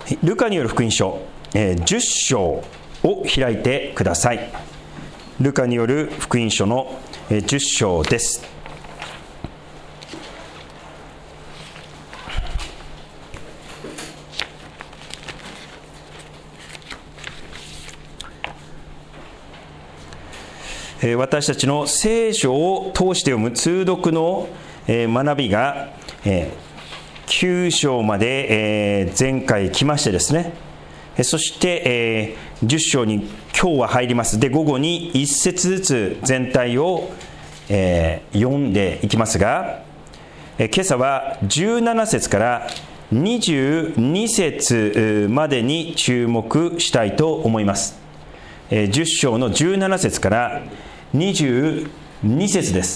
ルカによる福音書、10章を開いてください。ルカによる福音書の10章です。私たちの聖書を通して読む通読の学びが9章まで前回来ましてですね、そして10章に今日は入ります。で、午後に1節ずつ全体を読んでいきますが、今朝は17節から22節までに注目したいと思います。10章の17節から22節です。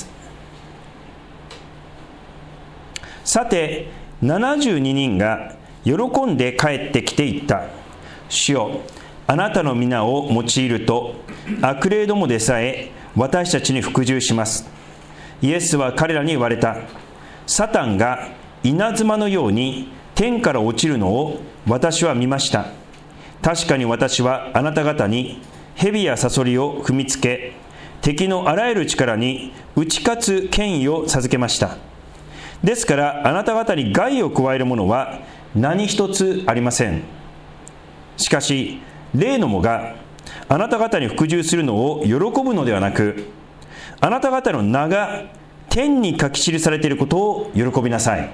さて72人が喜んで帰ってきていった。主よ、あなたの皆を用いると悪霊どもでさえ私たちに服従します。イエスは彼らに言われた。サタンが稲妻のように天から落ちるのを私は見ました。確かに私はあなた方に蛇やサソリを踏みつけ、敵のあらゆる力に打ち勝つ権威を授けました。ですからあなた方に害を加えるものは何一つありません。しかし霊のもがあなた方に服従するのを喜ぶのではなく、あなた方の名が天に書き記されていることを喜びなさい。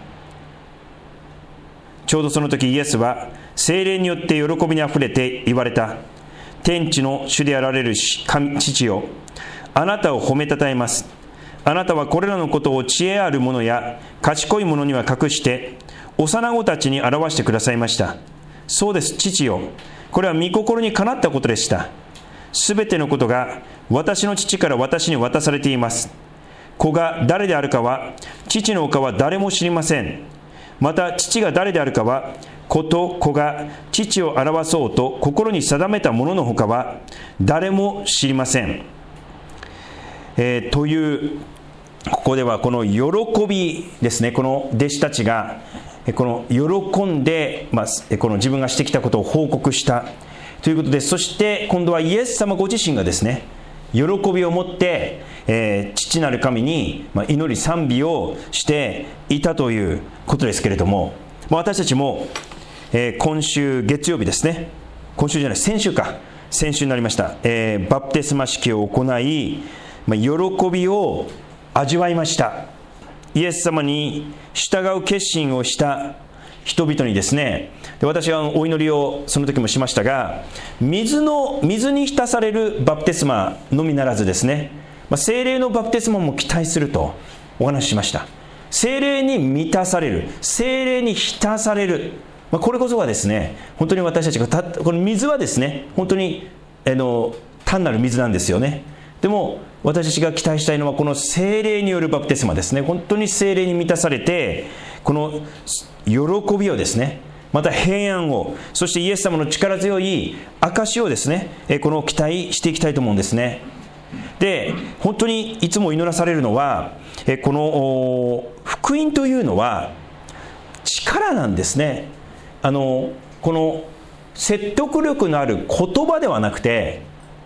ちょうどその時イエスは聖霊によって喜びにあふれて言われた。天地の主であられる父よ、あなたを褒めたたえます。あなたはこれらのことを知恵ある者や賢い者には隠して幼子たちに表してくださいました。そうです、父よ、これは御心にかなったことでした。すべてのことが私の父から私に渡されています。子が誰であるかは父の他は誰も知りません。また父が誰であるかは子と子が父を表そうと心に定めたもののほかは誰も知りません。というここではこの喜びですね、この弟子たちがこの喜んで、この自分がしてきたことを報告したということで、そして今度はイエス様ご自身がですね、喜びを持って、父なる神に祈り賛美をしていたということですけれども、私たちも、今週月曜日ですね、先週になりました、バプテスマ式を行い、喜びを味わいました。イエス様に従う決心をした人々にですね、で私はお祈りをその時もしましたが、水に浸されるバプテスマのみならずですね、聖霊のバプテスマも期待するとお話ししました。聖霊に満たされる、聖霊に浸される、これこそがですね、本当に私たちがこの水はですね、本当に単なる水なんですよね。でも私たちが期待したいのはこの聖霊によるバプテスマですね。本当に聖霊に満たされて、この喜びをですね、また平安を、そしてイエス様の力強い証をですね、この期待していきたいと思うんですね。で、本当にいつも祈らされるのは、この福音というのは力なんですね。この説得力のある言葉ではなくて、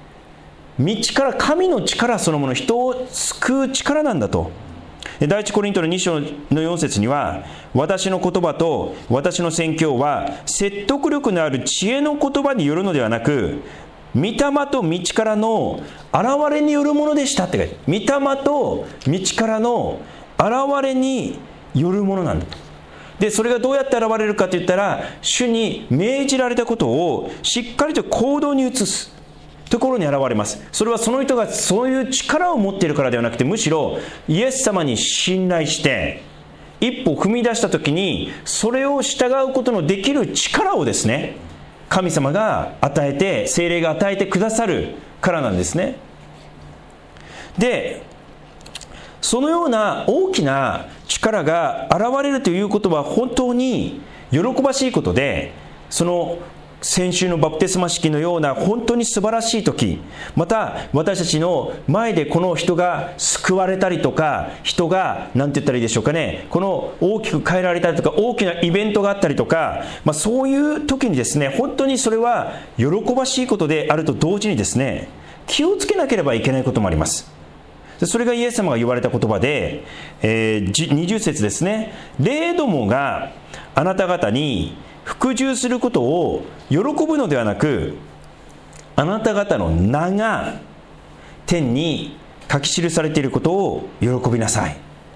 神の力そのもの、人を救う力なんだと。第一コリントの2章の4節には、私の言葉と私の宣教は説得力のある知恵の言葉によるのではなく、御霊と御力の現れによるものでしたって書いて、御霊と御力の現れによるものなんだと。で、それがどうやって現れるかといったら、主に命じられたことをしっかりと行動に移すところに現れます。それはその人がそういう力を持っているからではなくて、むしろイエス様に信頼して一歩踏み出したときに、それを従うことのできる力をですね、神様が与えて、聖霊が与えてくださるからなんですね。で、そのような大きな力が現れるということは本当に喜ばしいことで、その先週のバプテスマ式のような本当に素晴らしい時、また私たちの前でこの人が救われたりとか、人が何て言ったらいいでしょうかね、この大きく変えられたりとか、大きなイベントがあったりとか、そういう時にですね、本当にそれは喜ばしいことであると同時にですね、気をつけなければいけないこともあります。それがイエス様が言われた言葉で、20節ですね。霊どもがあなた方に服従することを喜ぶのではなく、あなた方の名が天に書き記されていることを喜びなさい。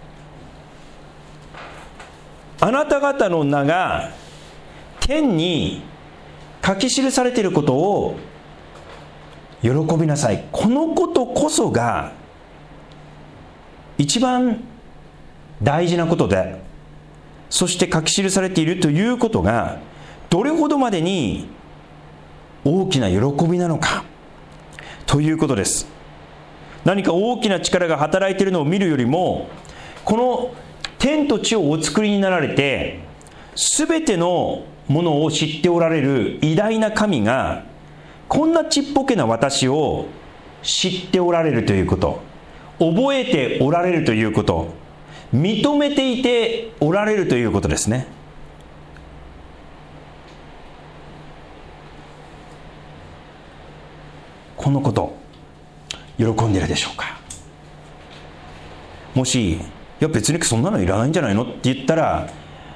あなた方の名が天に書き記されていることを喜びなさい。このことこそが一番大事なことで、そして書き記されているということがどれほどまでに大きな喜びなのかということです。何か大きな力が働いているのを見るよりも、この天と地をお作りになられてすべてのものを知っておられる偉大な神が、こんなちっぽけな私を知っておられるということ、覚えておられるということ、認めていておられるということですね。このこと喜んでいるでしょうか。もしいや別にそんなのいらないんじゃないのって言ったら、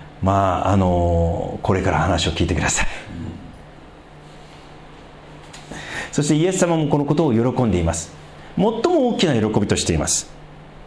これから話を聞いてください。そしてイエス様もこのことを喜んでいます。最も大きな喜びとしています。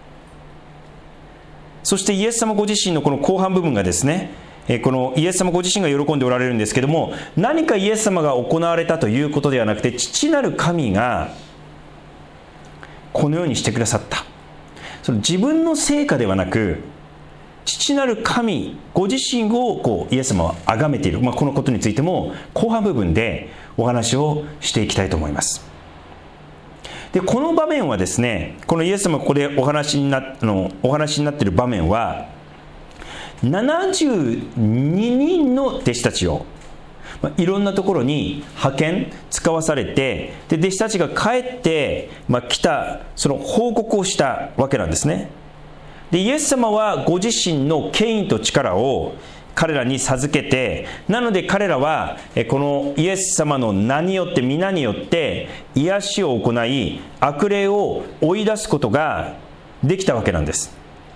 そしてイエス様ご自身のこの後半部分がですね、このイエス様ご自身が喜んでおられるんですけども、何かイエス様が行われたということではなくて、父なる神がこのようにしてくださった。その自分の成果ではなく、父なる神ご自身をイエス様は崇めている、このことについても後半部分でお話をしていきたいと思います。でこの場面はですね、このイエス様がここでお話になっている場面は、72人の弟子たちをいろんなところに派遣使わされて、で弟子たちが帰って来た、その報告をしたわけなんですね。でイエス様はご自身の権威と力を彼らに授けて、なので彼らはこのイエス様の名によって、皆によって癒しを行い、悪霊を追い出すことができたわけなんです。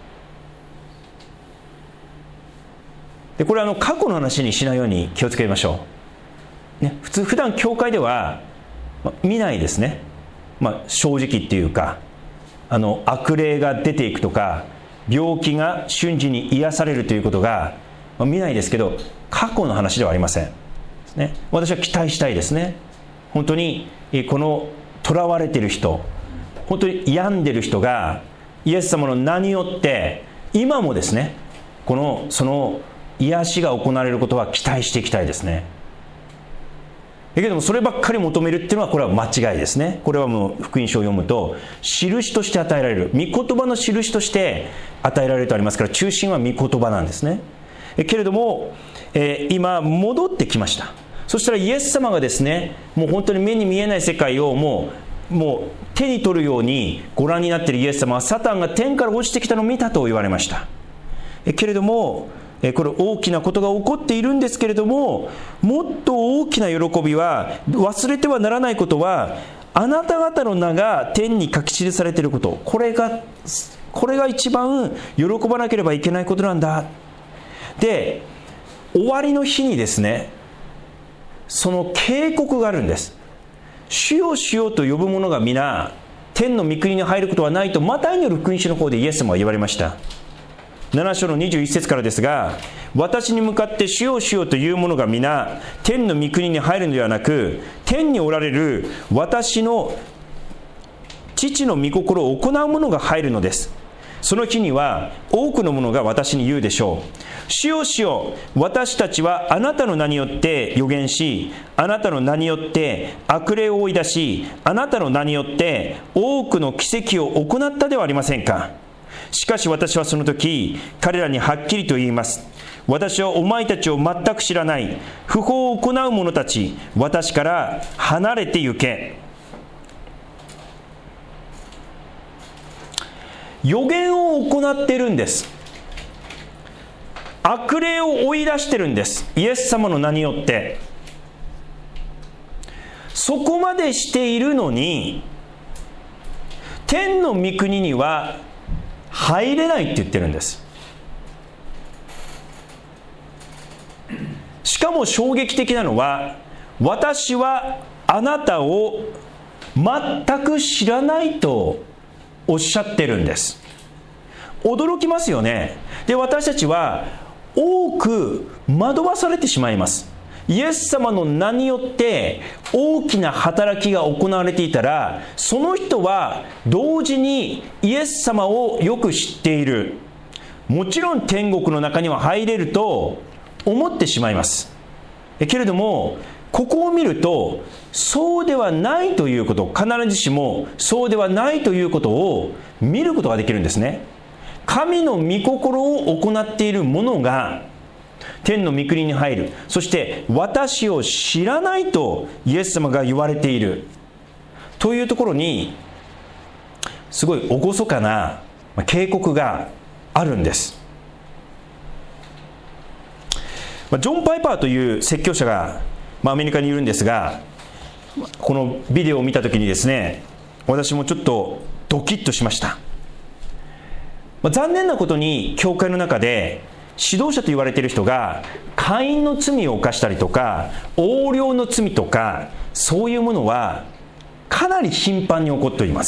でこれは過去の話にしないように気をつけましょう、ね、普段教会では見ないですね。正直っていうか、悪霊が出ていくとか、病気が瞬時に癒されるということが見ないですけど、過去の話ではありません、ね、私は期待したいですね。本当にこの囚われている人、本当に病んでいる人がイエス様の名によって今もですね、その癒しが行われることは期待していきたいですね。だけどもそればっかり求めるっていうのはこれは間違いですね。これはもう福音書を読むと印として与えられる、御言葉の印として与えられるとありますから、中心は御言葉なんですね。けれども、今戻ってきました。そしたらイエス様がですね、もう本当に目に見えない世界をもう手に取るようにご覧になっているイエス様は、サタンが天から落ちてきたのを見たと言われました。けれどもこれ大きなことが起こっているんですけれども、もっと大きな喜びは、忘れてはならないことは、あなた方の名が天に書き記されていること、これが一番喜ばなければいけないことなんだ。で終わりの日にですね、その警告があるんです。主よ主よと呼ぶ者が皆天の御国に入ることはないと、マタイによる福音書の方でイエス様は言われました。7章の21節からですが、私に向かって主よ主よという者が皆天の御国に入るのではなく、天におられる私の父の御心を行う者が入るのです。その日には多くの者が私に言うでしょう。主よ主よ、私たちはあなたの名によって預言し、あなたの名によって悪霊を追い出し、あなたの名によって多くの奇跡を行ったではありませんか。しかし私はその時彼らにはっきりと言います。 私はお前たちを全く知らない。不法を行う者たち、私から離れて行け。予言を行っているんです。悪霊を追い出してるんです。イエス様の名によって。そこまでしているのに、天の御国には入れないって言ってるんです。しかも衝撃的なのは、私はあなたを全く知らないとおっしゃってるんです。驚きますよね。で、私たちは多く惑わされてしまいます。イエス様の名によって大きな働きが行われていたら、その人は同時にイエス様をよく知っている。もちろん天国の中には入れると思ってしまいます。けれども、ここを見るとそうではないということ、必ずしもそうではないということを見ることができるんですね。神の御心を行っている者が天の御国に入る。そして私を知らないとイエス様が言われているというところに、すごい厳かな警告があるんです。ジョン・パイパーという説教者がアメリカにいるんですが、このビデオを見たときにですね、私もちょっとドキッとしました。残念なことに教会の中で指導者と言われている人が姦淫の罪を犯したりとか、横領の罪とか、そういうものはかなり頻繁に起こっております。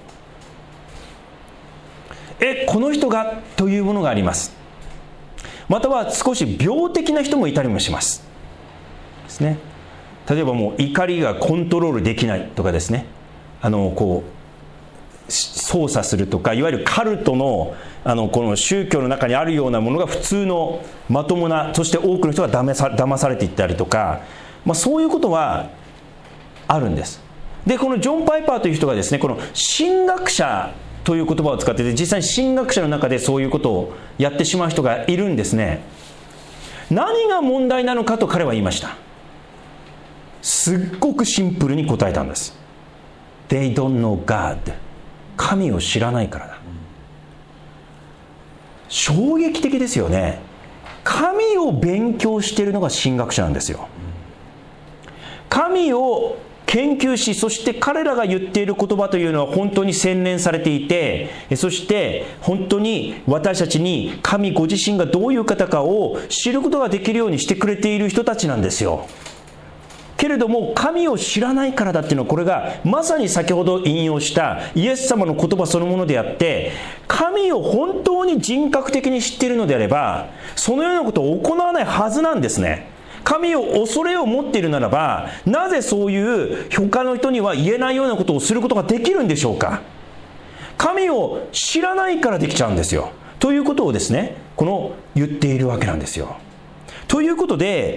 この人がというものがあります。または少し病的な人もいたりもしますですね。例えばもう怒りがコントロールできないとかですね、こう操作するとか、いわゆるカルトのこの宗教の中にあるようなものが普通のまともな、そして多くの人が騙されていったりとか、そういうことはあるんです。で、このジョン・パイパーという人がですね、この神学者という言葉を使っていて、実際に神学者の中でそういうことをやってしまう人がいるんですね。何が問題なのかと彼は言いました。すっごくシンプルに答えたんです。 They don't know God。 神を知らないからだ。衝撃的ですよね。神を勉強しているのが神学者なんですよ。神を研究し、そして彼らが言っている言葉というのは本当に洗練されていて、そして本当に私たちに神ご自身がどういう方かを知ることができるようにしてくれている人たちなんですよ。けれども神を知らないからだっていうのは、これがまさに先ほど引用したイエス様の言葉そのものであって、神を本当に人格的に知っているのであれば、そのようなことを行わないはずなんですね。神を恐れを持っているならば、なぜそういう他の人には言えないようなことをすることができるんでしょうか。神を知らないからできちゃうんですよ。ということをですね、言っているわけなんですよ。ということで、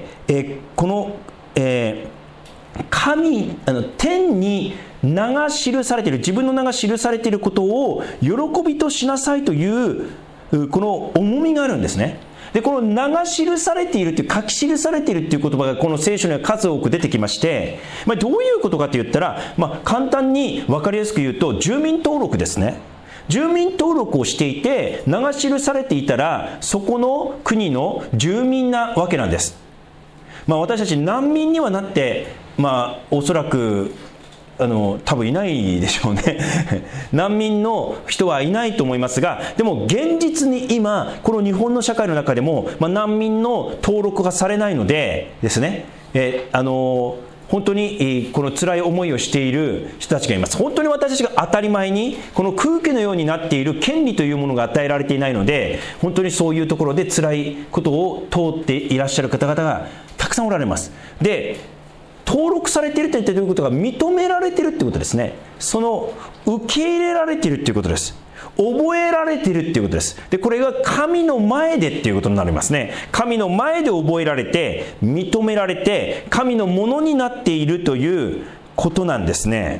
天に名が記されている、自分の名が記されていることを喜びとしなさいというこの重みがあるんですね。で、この名が記されているという、書き記されているという言葉がこの聖書には数多く出てきまして、どういうことかと言ったら、簡単に分かりやすく言うと、住民登録ですね。住民登録をしていて名が記されていたら、そこの国の住民なわけなんです。私たち難民にはなって、おそらく多分いないでしょうね難民の人はいないと思いますが、でも現実に今この日本の社会の中でも、難民の登録がされないのでですね、本当にこの辛い思いをしている人たちがいます。本当に私たちが当たり前にこの空気のようになっている権利というものが与えられていないので、本当にそういうところで辛いことを通っていらっしゃる方々がたくさんおられます。で、登録されているということが認められているということですね。その受け入れられているということです。覚えられているということです。で、これが神の前でということになりますね。神の前で覚えられて、認められて、神のものになっているということなんですね。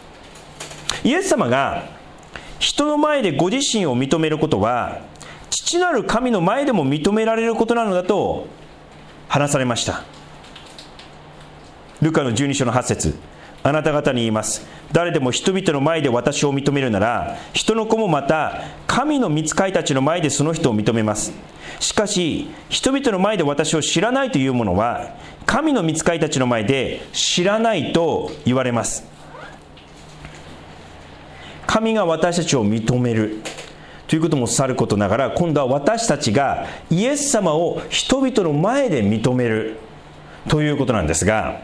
イエス様が人の前でご自身を認めることは、父父なる神の前でも認められることなのだと話されました。ルカの12章の8節、あなた方に言います。誰でも人々の前で私を認めるなら、人の子もまた神の御使いたちの前でその人を認めます。しかし人々の前で私を知らないという者は、神の御使いたちの前で知らないと言われます。神が私たちを認めるということもさることながら、今度は私たちがイエス様を人々の前で認めるということなんですが、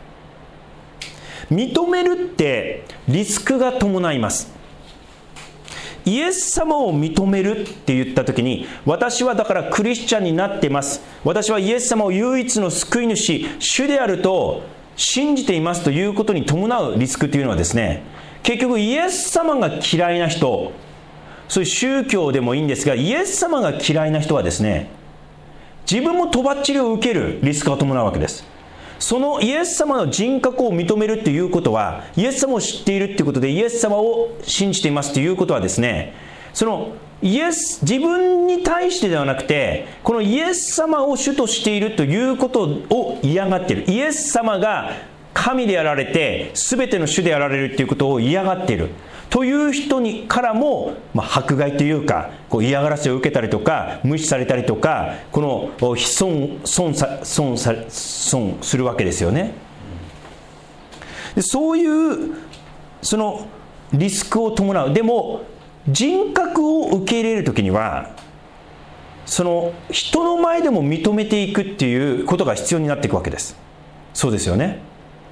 認めるってリスクが伴います。イエス様を認めるって言った時に、私はだからクリスチャンになっています、私はイエス様を唯一の救い主、主であると信じていますということに伴うリスクというのはですね、結局イエス様が嫌いな人、そういう宗教でもいいんですが、イエス様が嫌いな人はですね、自分もとばっちりを受けるリスクが伴うわけです。そのイエス様の人格を認めるということは、イエス様を知っているということでイエス様を信じていますということはですね、その自分に対してではなくて、このイエス様を主としているということを嫌がっている。イエス様が神であられて全ての主であられるということを嫌がっているという人からも、迫害というか、嫌がらせを受けたりとか、無視されたりとか、この損するわけですよね。でそういうそのリスクを伴う。でも人格を受け入れるときには、その人の前でも認めていくっていうことが必要になっていくわけです。そうですよね。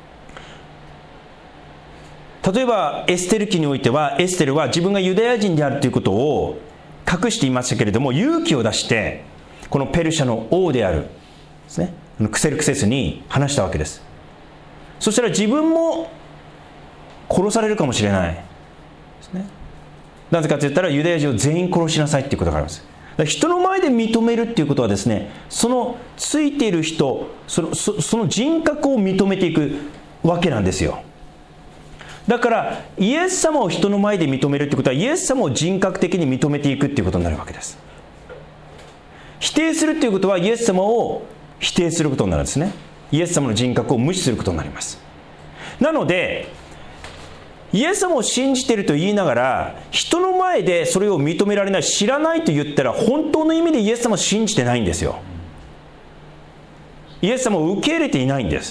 例えばエステル記においては、エステルは自分がユダヤ人であるということを隠していましたけれども、勇気を出してこのペルシャの王であるですね、クセルクセスに話したわけです。そしたら自分も殺されるかもしれないですね。なぜかと言ったら、ユダヤ人を全員殺しなさいということがあります。だから人の前で認めるということはですね、そのついている人、その人格を認めていくわけなんですよ。だからイエス様を人の前で認めるということは、イエス様を人格的に認めていくということになるわけです。否定するということは、イエス様を否定することになるんですね。イエス様の人格を無視することになります。なのでイエス様を信じていると言いながら、人の前でそれを認められない、知らないと言ったら、本当の意味でイエス様を信じてないんですよ。イエス様を受け入れていないんです。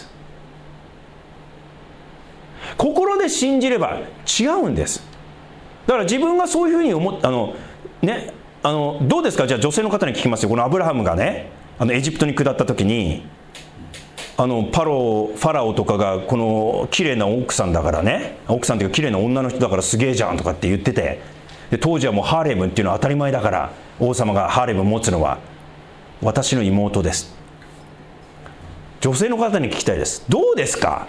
心で信じれば違うんです。だから自分がそういうふうに思ったどうですか。じゃあ女性の方に聞きますよ。このアブラハムがね、エジプトに下った時に、ファラオとかがこの綺麗な奥さんだからね、奥さんというか綺麗な女の人だからすげえじゃんとかって言ってて、で当時はもうハーレムっていうのは当たり前だから、王様がハーレムを持つのは私の妹です。女性の方に聞きたいです。どうですか。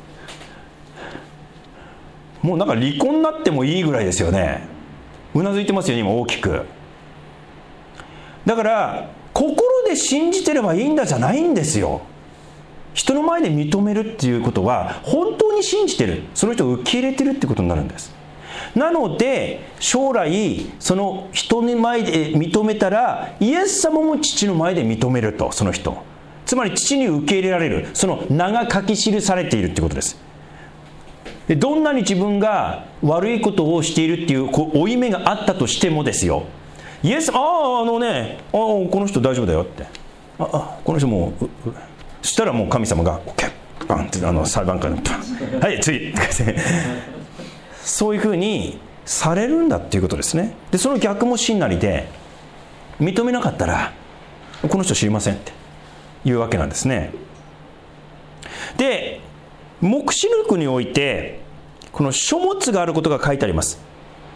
もうなんか離婚になってもいいぐらいですよね。うなずいてますよね、今大きく。だから心で信じてればいいんだじゃないんですよ。人の前で認めるっていうことは、本当に信じてる、その人を受け入れてるってことになるんです。なので将来その人の前で認めたら、イエス様も父の前で認めると、その人、つまり父に受け入れられる、その名が書き記されているってことです。でどんなに自分が悪いことをしているっていう負い目があったとしてもですよ、イエス、この人大丈夫だよって、この人もう、そしたらもう神様が OK バンって裁判官にはい次そういうふうにされるんだっていうことですね。でその逆も真なりで、認めなかったらこの人知りませんっていうわけなんですね。で黙示録においてこの書物があることが書いてあります。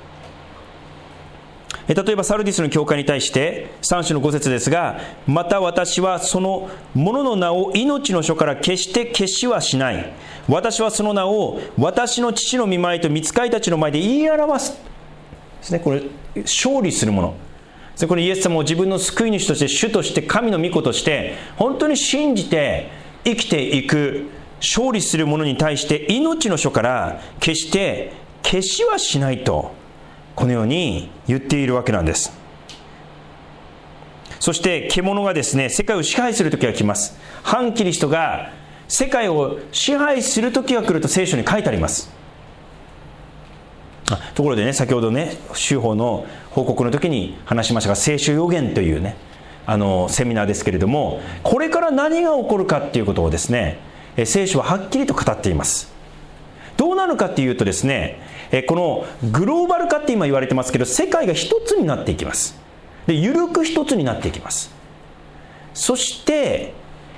例えばサルディスの教会に対して3章の5節ですが、また私はその者の名を命の書から決して消しはしない。私はその名を私の父の御前と御使いたちの前で言い表すですね。これ勝利するもの。これイエス様を自分の救い主として、主として、神の御子として本当に信じて生きていく、勝利する者に対して命の書から決して消しはしないと、このように言っているわけなんです。 そして獣がですね、世界を支配する時が来ます。反キリストが世界を支配する時が来ると聖書に書いてあります。ところでね、先ほどね、修法の報告の時に話しましたが、聖書予言というね、セミナーですけれども、これから何が起こるかっていうことをですね、聖書ははっきりと語っています。どうなるかっていうとですね、このグローバル化って今言われてますけど、世界が一つになっていきます。で、緩く一つになっていきます。そして、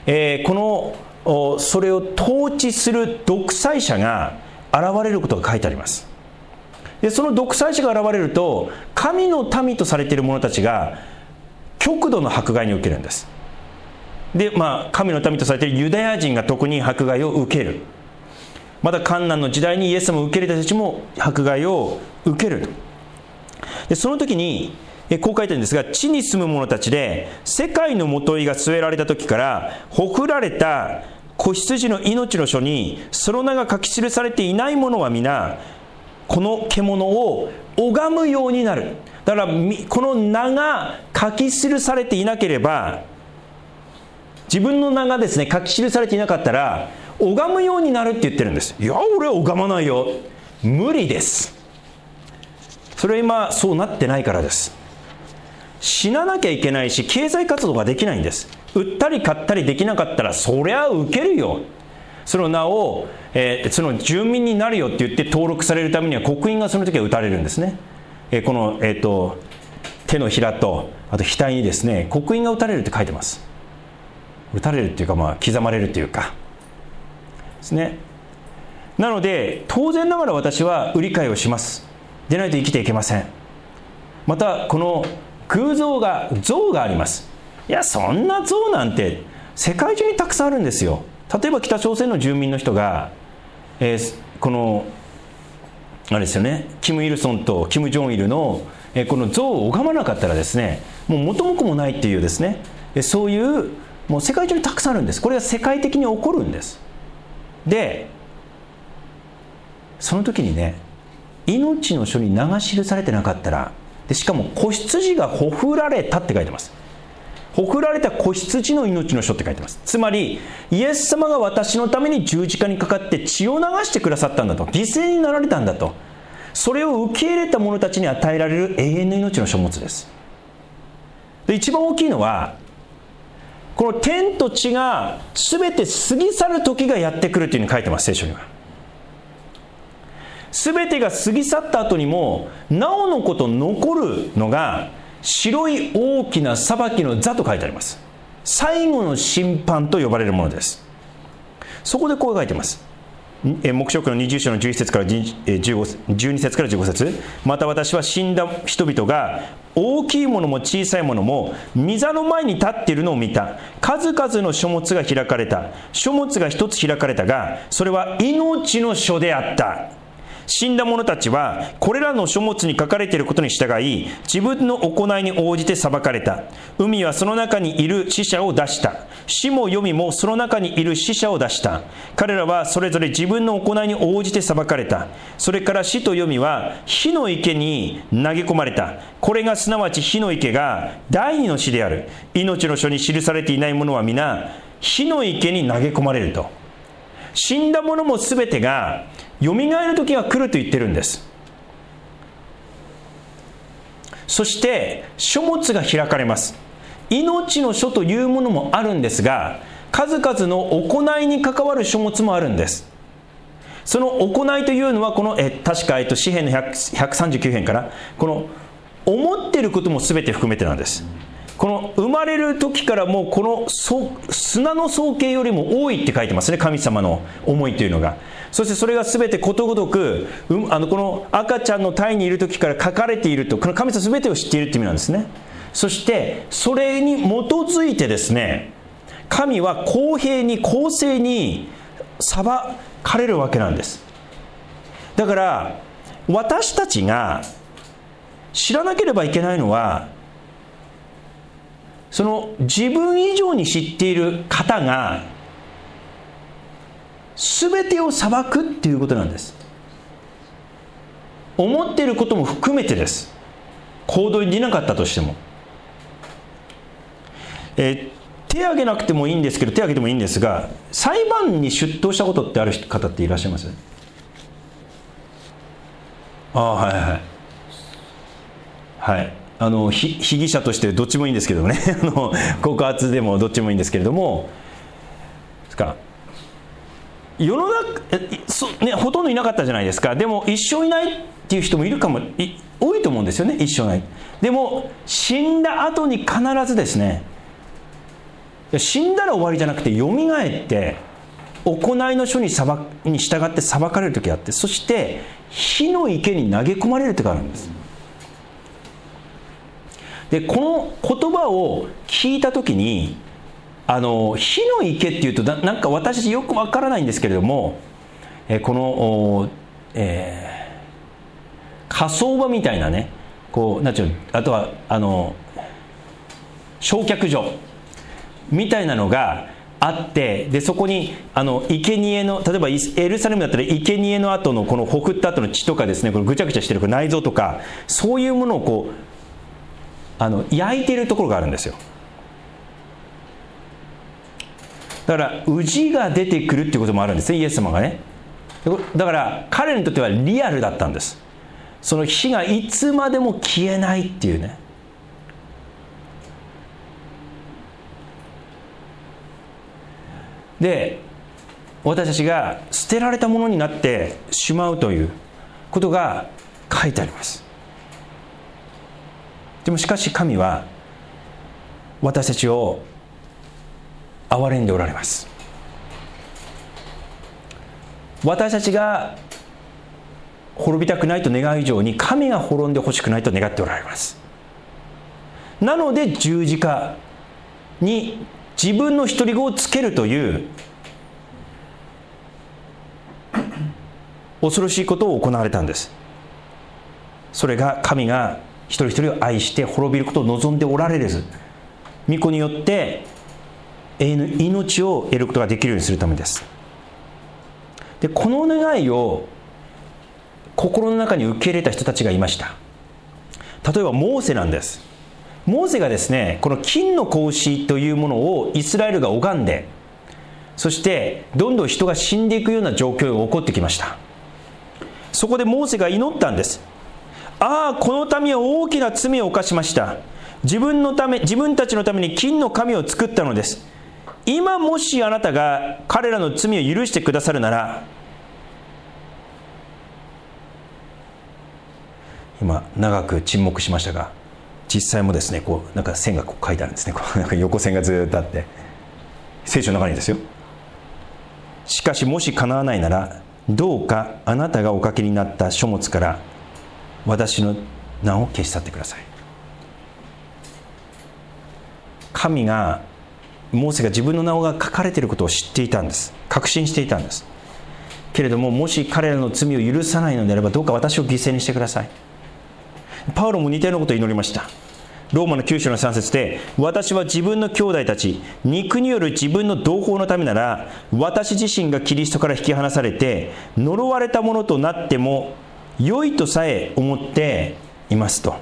それを統治する独裁者が現れることが書いてあります。で、その独裁者が現れると、神の民とされている者たちが極度の迫害に受けるんです。で、神の民とされているユダヤ人が特に迫害を受ける。また患難の時代にイエス様を受け入れた人たちも迫害を受ける。で、その時にこう書いてあるんですが、地に住む者たちで世界のもといが据えられた時からほふられた子羊の命の書にその名が書き記されていない者は皆この獣を拝むようになる。だからこの名が書き記されていなければ、自分の名がですね書き記されていなかったら拝むようになるって言ってるんです。いや、俺は拝まないよ。無理です。それは今そうなってないからです。死ななきゃいけないし、経済活動ができないんです。売ったり買ったりできなかったらそりゃ受けるよ。その名を、その住民になるよって言って登録されるためには刻印がその時は打たれるんですね。この、手のひらとあと額にですね刻印が打たれるって書いてます。打たれるっていうか、刻まれるっていうかですね。なので当然ながら私は売り買いをします。でないと生きていけません。またこの偶像があります。いや、そんな像なんて世界中にたくさんあるんですよ。例えば北朝鮮の住民の人が、このあれですよね、キム・イルソンとキム・ジョンイルの、この像を拝まなかったらですね、もう元も子もないっていうですね、そういうもう世界中にたくさんあるんです。これが世界的に起こるんです。で、その時にね、命の書に名が記されてなかったら、でしかも子羊がほふられたって書いてます。ほふられた子羊の命の書って書いてます。つまりイエス様が私のために十字架にかかって血を流してくださったんだと、犠牲になられたんだと、それを受け入れた者たちに与えられる永遠の命の書物です。で、一番大きいのはこの天と地が全て過ぎ去る時がやってくるというふうに書いてます、聖書には。全てが過ぎ去った後にもなおのこと残るのが白い大きな裁きの座と書いてあります。最後の審判と呼ばれるものです。そこでこう書いてます。黙示録の20章の11節から12節から15節。また私は死んだ人々が大きいものも小さいものも御座の前に立っているのを見た。数々の書物が開かれた。書物が一つ開かれたが、それは命の書であった。死んだ者たちはこれらの書物に書かれていることに従い、自分の行いに応じて裁かれた。海はその中にいる死者を出した。死も黄泉もその中にいる死者を出した。彼らはそれぞれ自分の行いに応じて裁かれた。それから死と黄泉は火の池に投げ込まれた。これがすなわち火の池が第二の死である。命の書に記されていない者は皆火の池に投げ込まれると。死んだ者もすべてがよみがえる時が来ると言ってるんです。そして書物が開かれます。命の書というものもあるんですが、数々の行いに関わる書物もあるんです。その行いというのはこの確か詩編の139編からこの思っていることも全て含めてなんです。この生まれる時からもうこの砂の総計よりも多いって書いてますね、神様の思いというのが。そしてそれが全てことごとくこの赤ちゃんの胎にいる時から書かれていると、この神様全てを知っているという意味なんですね。そしてそれに基づいてですね、神は公平に公正に裁かれるわけなんです。だから私たちが知らなければいけないのは、その自分以上に知っている方が全てを裁くっていうことなんです。思っていることも含めてです。行動に出なかったとしても。 手挙げなくてもいいんですけど、手挙げてもいいんですが、裁判に出頭したことってある方っていらっしゃいます？はいはいはい。被疑者としてどっちもいいんですけどもね告発でもどっちもいいんですけれども、ですか世の中ほとんどいなかったじゃないですか。でも一生いないっていう人もいるかも、多いと思うんですよね。一生ない。でも死んだ後に必ずですね、死んだら終わりじゃなくてよみがえって行いの書に従って裁かれる時があって、そして火の池に投げ込まれる時があるんです。でこの言葉を聞いた時に、火の池っていうとなんか私よくわからないんですけれども、この、火葬場みたいなね、こうなんていうの、あとは焼却所みたいなのがあって、でそこに生贄の、例えばエルサレムだったら生贄の後のこのほふった後の血とかですね、これぐちゃぐちゃしてるこれ内臓とか、そういうものをこう焼いているところがあるんですよ。だから氏が出てくるっていうこともあるんですね、イエス様がね。だから彼にとってはリアルだったんです。その火がいつまでも消えないっていうね。で私たちが捨てられたものになってしまうということが書いてあります。でもしかし神は私たちを憐れんでおられます。私たちが滅びたくないと願う以上に神が滅んでほしくないと願っておられます。なので十字架に自分の独り子をつけるという恐ろしいことを行われたんです。それが神が一人一人を愛して滅びることを望んでおられず、御子によって永遠の命を得ることができるようにするためです。でこの願いを心の中に受け入れた人たちがいました。例えばモーセなんです。モーセがですね、この金の格子というものをイスラエルが拝んで、そしてどんどん人が死んでいくような状況が起こってきました。そこでモーセが祈ったんです。ああ、この民は大きな罪を犯しました。自分たちのために金の神を作ったのです。今もしあなたが彼らの罪を許してくださるなら、今長く沈黙しましたが、実際もですね、こうなんか線がこう書いてあるんですね。こうなんか横線がずっとあって、聖書の中にですよ。しかしもし叶わないなら、どうかあなたがお書きになった書物から私の名を消し去ってください。神が、モーセが自分の名が書かれていることを知っていたんです。確信していたんです。けれども、もし彼らの罪を許さないのであれば、どうか私を犠牲にしてください。パウロも似たようなことを祈りました。ローマの9章の3節で、私は自分の兄弟たち、肉による自分の同胞のためなら、私自身がキリストから引き離されて呪われたものとなっても良いとさえ思っていますと。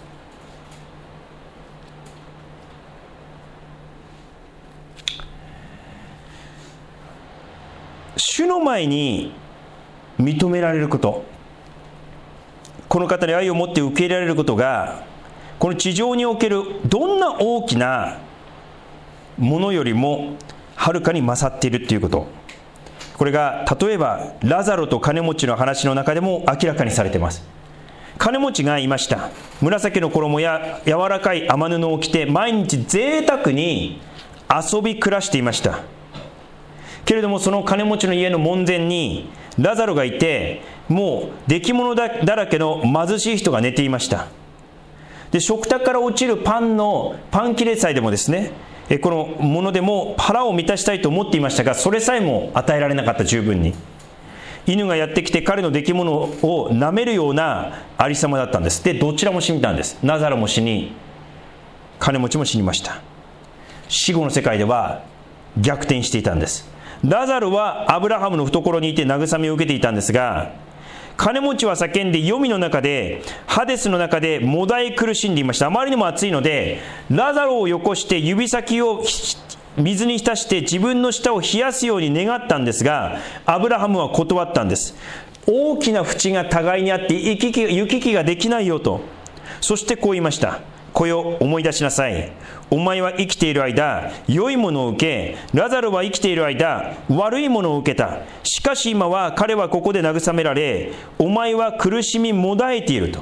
主の前に認められること、この方に愛を持って受け入れられることが、この地上におけるどんな大きなものよりもはるかに勝っているということ、これが例えばラザロと金持ちの話の中でも明らかにされています。金持ちがいました。紫の衣や柔らかい雨布を着て毎日贅沢に遊び暮らしていました。けれどもその金持ちの家の門前にラザロがいて、もう出来物だらけの貧しい人が寝ていました。で、食卓から落ちるパン切れさえでもですね、このものでも腹を満たしたいと思っていましたが、それさえも与えられなかった。十分に犬がやってきて彼の出来物を舐めるようなありさまだったんです。で、どちらも死んだんです。ラザロも死に、金持ちも死にました。死後の世界では逆転していたんです。ラザロはアブラハムの懐にいて慰めを受けていたんですが、 金持ちは叫んで、黄泉の中で、ハデスの中でもだえ苦しんでいました。あまりにも暑いので、ラザロをよこして指先を水に浸して自分の舌を冷やすように願ったんですが、アブラハムは断ったんです。大きな淵が互いにあって行き来ができないよと。そしてこう言いました。子よ、思い出しなさい。お前は生きている間、良いものを受け、ラザロは生きている間、悪いものを受けた。しかし今は彼はここで慰められ、お前は苦しみもだえていると。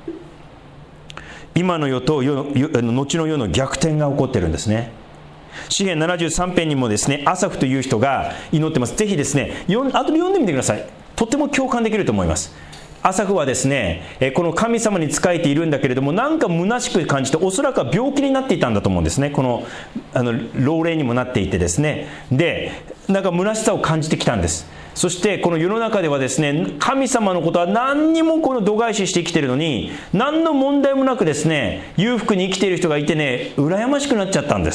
今の世と後の世の逆転が起こっているんですね。詩編73編にもですね、アサフという人が祈ってます。ぜひですね、後で読んでみてください。とっても共感できると思います。アサフはですね、この神様に仕えているんだけれども、なんか虚しく感じて、おそらくは病気になっていたんだと思うんですね。この老齢にもなっていてですね、でなんか虚しさを感じてきたんです。そしてこの世の中ではですね、神様のことは何にもこの度外視して生きているのに、何の問題もなくですね、裕福に生きている人がいてね、羨ましくなっちゃったんです。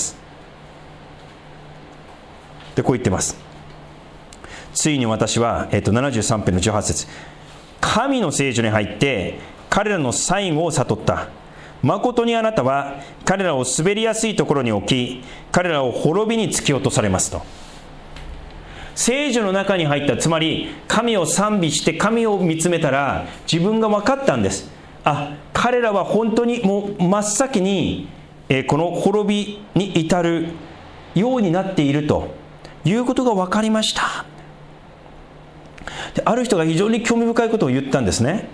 でこう言ってます。ついに私は、73編の18節、神の聖所に入って彼らの最後を悟った。誠にあなたは彼らを滑りやすいところに置き、彼らを滅びに突き落とされますと。聖所の中に入った、つまり神を賛美して神を見つめたら、自分が分かったんです。彼らは本当にもう真っ先に、この滅びに至るようになっているということが分かりました。である人が非常に興味深いことを言ったんですね。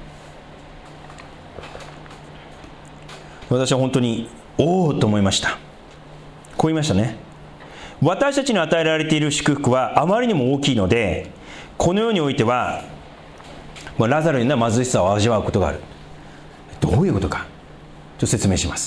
私は本当におおと思いました。こう言いましたね。私たちに与えられている祝福はあまりにも大きいので、この世においては、ラザロには貧しさを味わうことがある。どういうことかと説明します。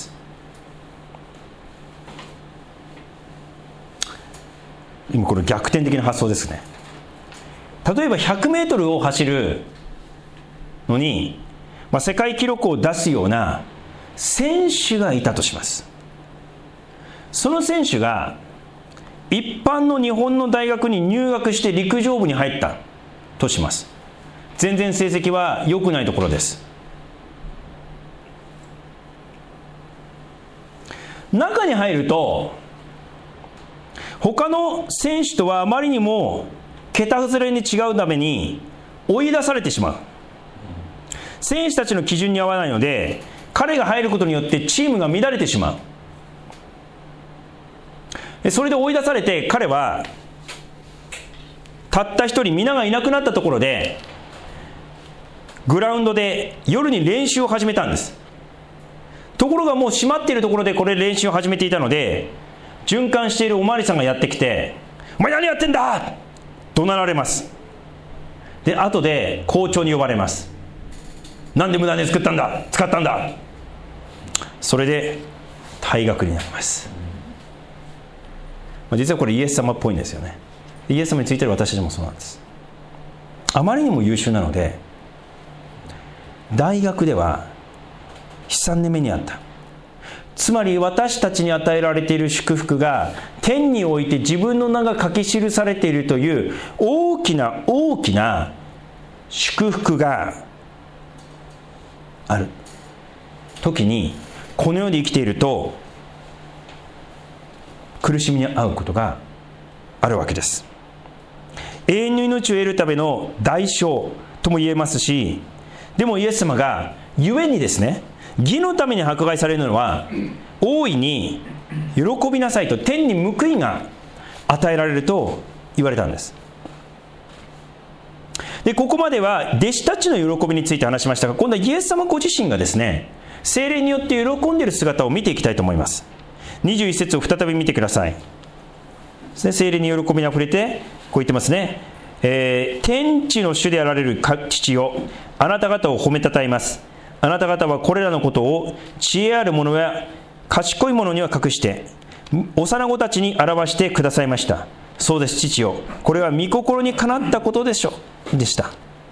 今これ逆転的な発想ですね。例えば100メートルを走るのに、世界記録を出すような選手がいたとします。その選手が一般の日本の大学に入学して陸上部に入ったとします。全然成績は良くないところです。中に入ると他の選手とはあまりにも桁外れに違うために追い出されてしまう。選手たちの基準に合わないので、彼が入ることによってチームが乱れてしまう。それで追い出されて、彼はたった一人、皆がいなくなったところでグラウンドで夜に練習を始めたんです。ところがもう閉まっているところでこれ練習を始めていたので、循環しているおまわりさんがやってきて、お前何やってんだ怒鳴られます。で後で校長に呼ばれます。なんで無駄に使ったんだ。それで退学になります。実はこれイエス様っぽいんですよね。イエス様についてる私たちもそうなんです。あまりにも優秀なので、大学では悲惨な目にあった。つまり私たちに与えられている祝福が天において自分の名が書き記されているという大きな祝福がある時に、この世で生きていると苦しみに遭うことがあるわけです。永遠の命を得るための代償とも言えますし、でもイエス様が故にですね、義のために迫害されるのは大いに喜びなさいと、天に報いが与えられると言われたんです。でここまでは弟子たちの喜びについて話しましたが、今度はイエス様ご自身がですね、聖霊によって喜んでいる姿を見ていきたいと思います。21節を再び見てください。聖霊に喜びにあふれてこう言ってますね。天地の主であられる父よ、あなた方を褒めたたえます。あなた方はこれらのことを知恵ある者や賢い者には隠して幼子たちに表してくださいました。そうです父よ、これは御心にかなったことでした。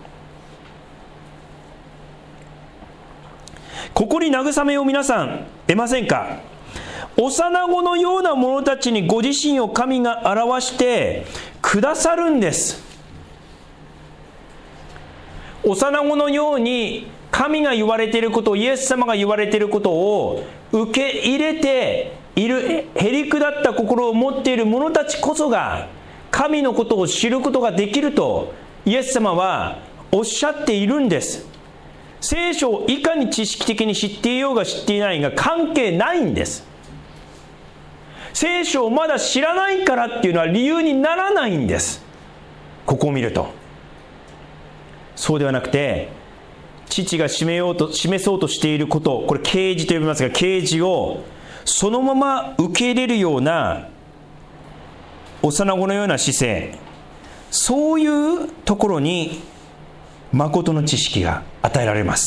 ここに慰めを皆さん得ませんか。幼子のような者たちにご自身を神が表してくださるんです。 幼子のように神が言われていることを、イエス様が言われていることを受け入れている、へりくだった心を持っている者たちこそが神のことを知ることができるとイエス様はおっしゃっているんです。聖書をいかに知識的に知っていようが知っていないが関係ないんです。聖書をまだ知らないからっていうのは理由にならないんです。ここを見るとそうではなくて、父が示そうとしていること、これ啓示と呼びますが、啓示をそのまま受け入れるような幼子のような姿勢、そういうところに誠の知識が与えられます。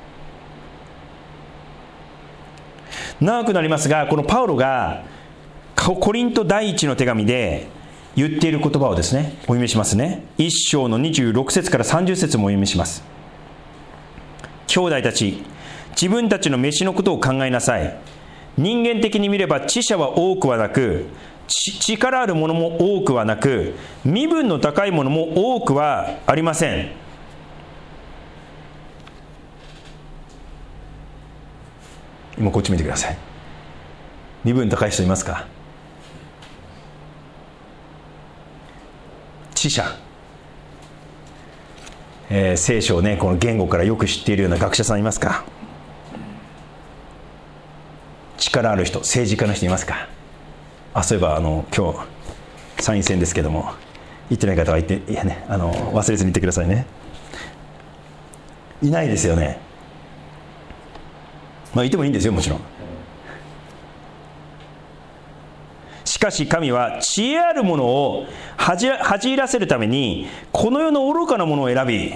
長くなりますが、このパウロがコリント第一の手紙で言っている言葉をですね、お読みしますね。1章の26節から30節もお読みします。兄弟たち、自分たちの飯のことを考えなさい。人間的に見れば知者は多くはなく、力あるものも多くはなく、身分の高いものも多くはありません。今こっち見てください。身分高い人いますか？知者、聖書をね、この言語からよく知っているような学者さんいますか？力ある人、政治家の人いますか？そういえば今日参院選ですけども、行ってない方は行って、いやね、忘れずに言ってくださいね。いないですよね。いてもいいんですよ、もちろん。しかし神は知恵あるものを恥じらせるためにこの世の愚かなものを選び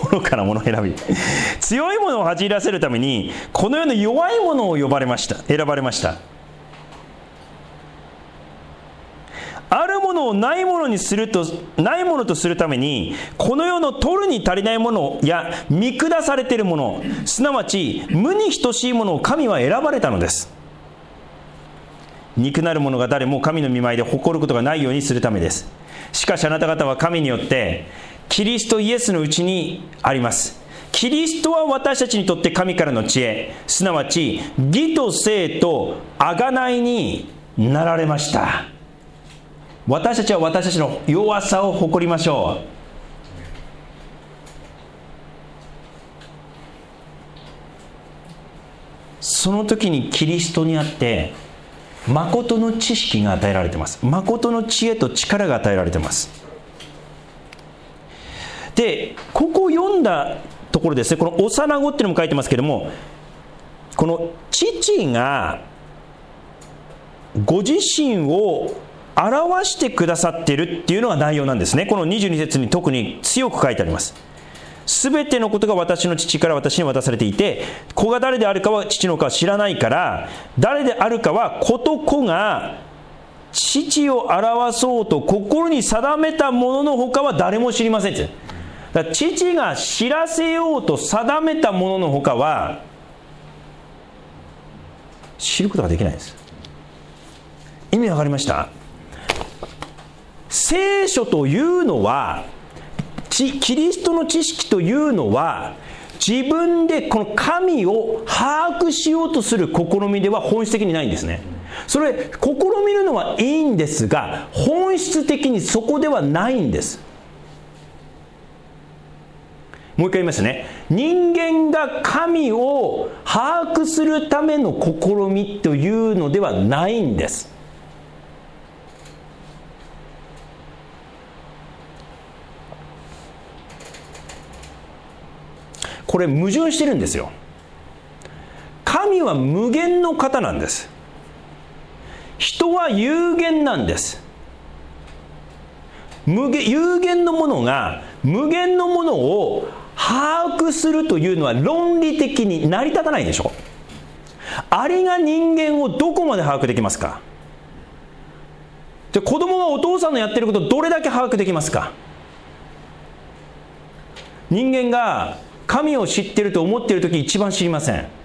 強いものを恥じらせるためにこの世の弱いものを選ばれました。あるものをないものとするためにこの世の取るに足りないものや見下されているもの、すなわち無に等しいものを神は選ばれたのです。肉なる者が誰も神の御前で誇ることがないようにするためです。しかしあなた方は神によってキリストイエスのうちにあります。キリストは私たちにとって神からの知恵、すなわち義と聖と贖いになられました。私たちは私たちの弱さを誇りましょう。その時にキリストにあって誠の知識が与えられています。誠の知恵と力が与えられています。で、ここを読んだところですね、この幼子っていうのも書いてますけども、この父がご自身を表してくださっているっていうのが内容なんですね。この22節に特に強く書いてあります。すべてのことが私の父から私に渡されていて、子が誰であるかは父の子は知らないから、誰であるかは子と子が父を表そうと心に定めたものの他は誰も知りませんって。だから父が知らせようと定めたものの他は知ることができないです。意味わかりました？聖書というのは、キリストの知識というのは、自分でこの神を把握しようとする試みでは本質的にないんですね。それ試みるのはいいんですが、本質的にそこではないんです。もう一回言いますね。人間が神を把握するための試みというのではないんです。これ矛盾してるんですよ。神は無限の方なんです。人は有限なんです。有限のものが無限のものを把握するというのは論理的に成り立たないでしょ。アリが人間をどこまで把握できますか？で、子供がお父さんのやってることをどれだけ把握できますか？人間が神を知っていると思っているとき一番知りません。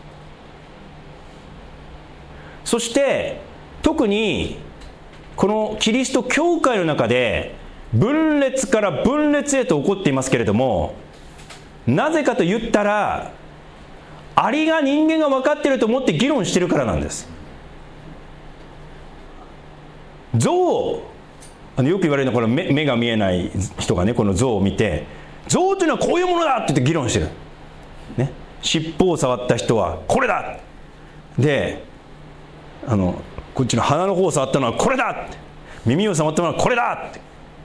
そして特にこのキリスト教会の中で分裂から分裂へと起こっていますけれども、 なぜかと言ったら、アリが人間が分かっていると思って議論してるからなんです。象、よく言われるのはこの 目が見えない人がね、この象を見て、象というのはこういうものだって言って議論してる、ね、尻尾を触った人はこれだ、でこっちの鼻の方を触ったのはこれだって、耳を触ったのはこれだって、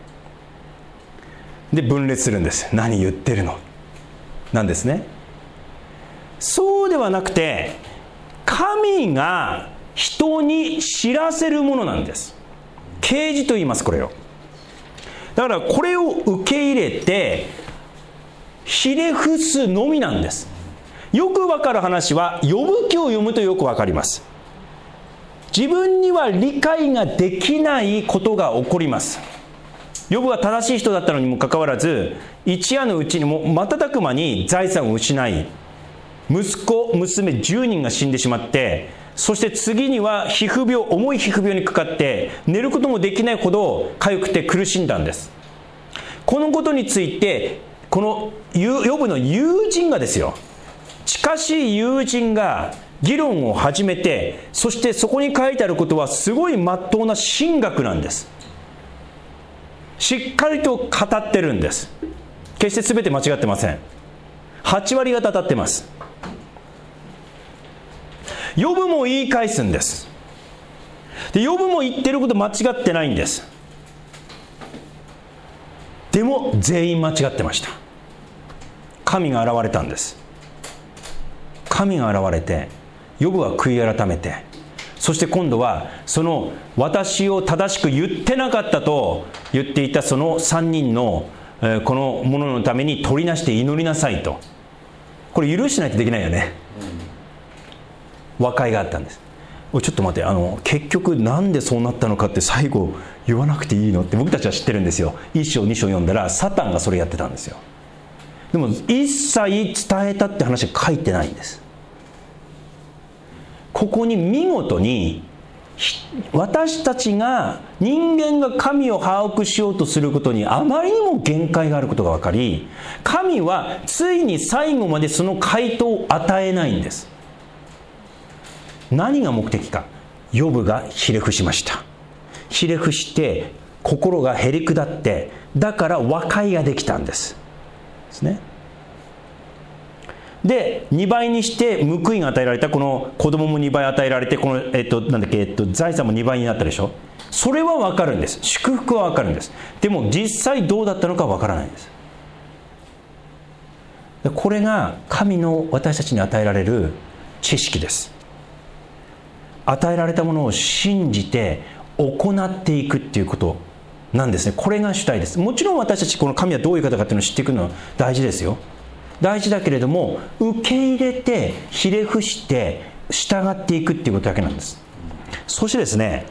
で分裂するんです。何言ってるのなんですね。そうではなくて、神が人に知らせるものなんです。啓示と言います、これを。だからこれを受け入れてひれ伏すのみなんです。よくわかる話は、ヨブ記を読むとよくわかります。自分には理解ができないことが起こります。ヨブは正しい人だったのにもかかわらず、一夜のうちにも瞬く間に財産を失い、息子娘10人が死んでしまって、そして次には皮膚病、重い皮膚病にかかって寝ることもできないほど痒くて苦しんだんです。このことについてこのヨブの友人がですよ、近しい友人が議論を始めて、そしてそこに書いてあることはすごい真っ当な神学なんです。しっかりと語ってるんです。決して全て間違ってません。8割方当たってます。ヨブも言い返すんです。でヨブも言ってること間違ってないんです。でも全員間違ってました。神が現れたんです。神が現れて、ヨブは悔い改めて、そして今度はその私を正しく言ってなかったと言っていたその3人のこのもののために取りなして祈りなさいと。これ許しないとできないよね。和解があったんです。ちょっと待って、結局なんでそうなったのかって最後言わなくていいのって僕たちは知ってるんですよ。1章2章読んだらサタンがそれやってたんですよ。でも一切伝えたって話は書いてないんです。ここに見事に私たちが人間が神を把握しようとすることにあまりにも限界があることが分かり、神はついに最後までその回答を与えないんです。何が目的か。ヨブがひれ伏しました。ひれ伏して心がへりくだって、だから和解ができたんですね。で2倍にして報いが与えられた。この子供も2倍与えられて、この財産も2倍になったでしょ。それは分かるんです。祝福は分かるんです。でも実際どうだったのか分からないんです。これが神の私たちに与えられる知識です。与えられたものを信じて行っていくっていうことなんですね。これが主体です。もちろん私たちこの神はどういう方かっていうのを知っていくのは大事ですよ。大事だけれども、受け入れてひれ伏して従っていくっていうことだけなんです。そしてですね、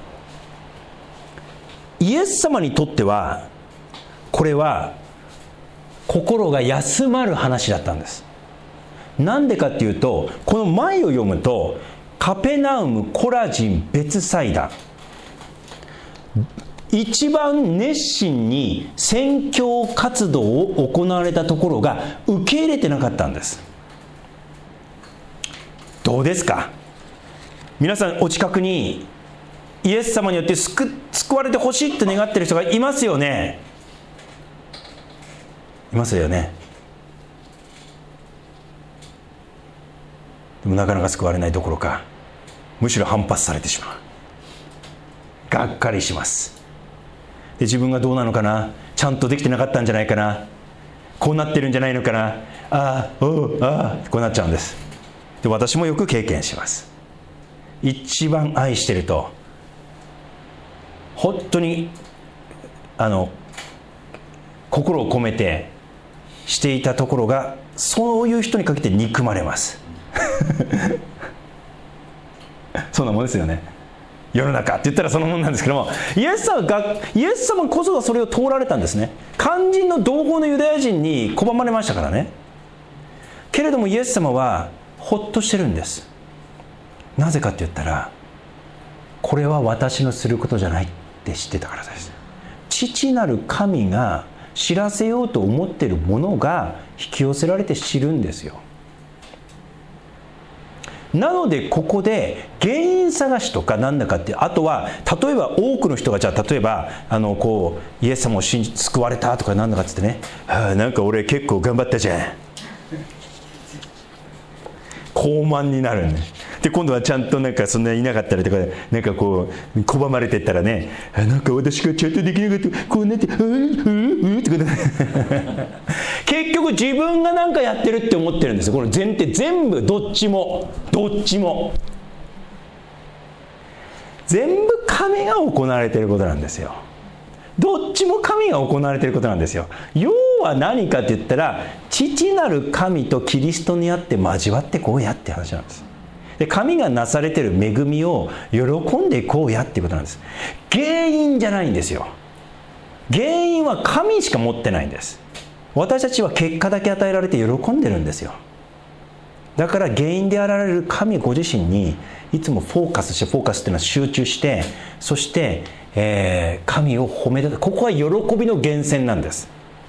イエス様にとってはこれは心が休まる話だったんです。なんでかっていうと、この前を読むと、カペナウム、コラジン、ベツサイダ、一番熱心に宣教活動を行われたところが受け入れてなかったんです。どうですか。皆さんお近くにイエス様によって救われてほしいって願ってる人がいますよね。いますよね。でもなかなか救われないどころか、むしろ反発されてしまう。がっかりします。で自分がどうなのかな、ちゃんとできてなかったんじゃないかな、こうなってるんじゃないのかな、こうなっちゃうんです。で私もよく経験します。一番愛してると本当に心を込めてしていたところが、そういう人にかけて憎まれますそんなもんですよね。世の中って言ったらそのもんなんですけども、イエス様こそがそれを通られたんですね。肝心の同胞のユダヤ人に拒まれましたからね。けれどもイエス様はほっとしてるんです。なぜかって言ったら、これは私のすることじゃないって知ってたからです。父なる神が知らせようと思っているものが引き寄せられて知るんですよ。なのでここで原因探しとかなんだかって、あとは例えば多くの人がじゃあ例えばイエス様を救われたとかなんだかっつってね、なんか俺結構頑張ったじゃん、高慢になるね。で今度はちゃんとなんかそんないなかったりとか、なんかこう拒まれてったらね、なんか私がちゃんとできなかったこうなってってこと結局自分がなんかやってるって思ってるんですよ。この前提全部どっちも全部神が行われていることなんですよ。どっちも神が行われていることなんですよ。要は何かって言ったら、父なる神とキリストにあって交わってこうやって話なんです。で神がなされている恵みを喜んでいこうやっていうことなんです。原因じゃないんですよ。原因は神しか持ってないんです。私たちは結果だけ与えられて喜んでるんですよ。だから原因であられる神ご自身にいつもフォーカスっていうのは集中して、そして、神を褒めたたえ、ここは喜びの源泉なんです。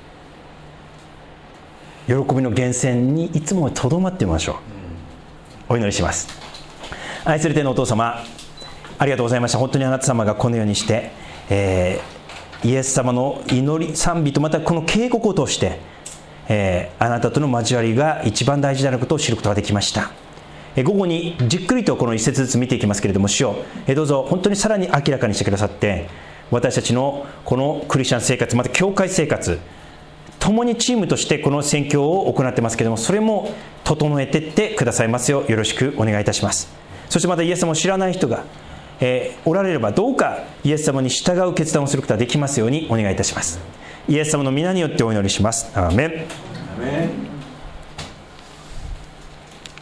喜びの源泉にいつもとどまってみましょう。お祈りします。愛する天のお父様、ありがとうございました。本当にあなた様がこのようにして、イエス様の祈り賛美とまたこの警告を通して、あなたとの交わりが一番大事であることを知ることができました。午後にじっくりとこの一節ずつ見ていきますけれども、主よ、どうぞ本当にさらに明らかにしてくださって、私たちのこのクリスチャン生活、また教会生活、共にチームとしてこの宣教を行ってますけれども、それも整えていってくださいますようよろしくお願いいたします。そしてまたイエス様を知らない人が、おられれば、どうかイエス様に従う決断をすることができますようにお願いいたします。イエス様の皆によってお祈りします。アーメン。